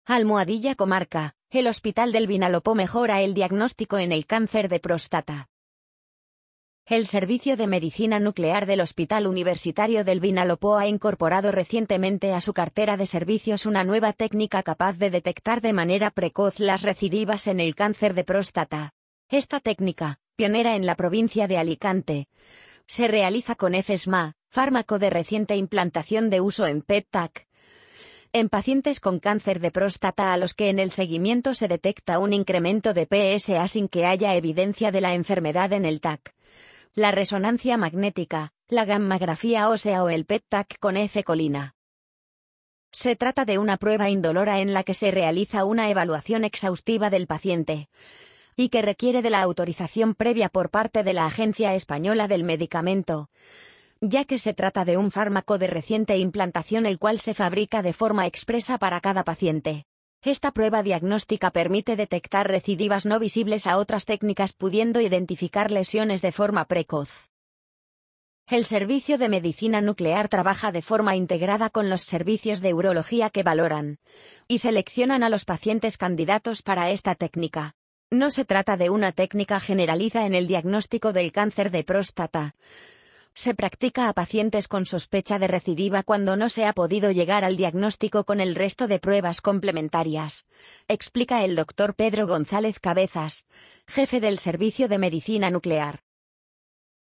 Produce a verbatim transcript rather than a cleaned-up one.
Almohadilla Comarca, el Hospital del Vinalopó mejora el diagnóstico en el cáncer de próstata. El Servicio de Medicina Nuclear del Hospital Universitario del Vinalopó ha incorporado recientemente a su cartera de servicios una nueva técnica capaz de detectar de manera precoz las recidivas en el cáncer de próstata. Esta técnica, pionera en la provincia de Alicante, se realiza con Efesma, fármaco de reciente implantación de uso en P E T A C, en pacientes con cáncer de próstata a los que en el seguimiento se detecta un incremento de P S A sin que haya evidencia de la enfermedad en el T A C. La resonancia magnética, la gammagrafía ósea o el P E T A C con F-colina. Se trata de una prueba indolora en la que se realiza una evaluación exhaustiva del paciente y que requiere de la autorización previa por parte de la Agencia Española del Medicamento, ya que se trata de un fármaco de reciente implantación el cual se fabrica de forma expresa para cada paciente. Esta prueba diagnóstica permite detectar recidivas no visibles a otras técnicas pudiendo identificar lesiones de forma precoz. El Servicio de Medicina Nuclear trabaja de forma integrada con los servicios de urología que valoran y seleccionan a los pacientes candidatos para esta técnica. No se trata de una técnica generalizada en el diagnóstico del cáncer de próstata. Se practica a pacientes con sospecha de recidiva cuando no se ha podido llegar al diagnóstico con el resto de pruebas complementarias, explica el doctor Pedro González Cabezas, jefe del Servicio de Medicina Nuclear.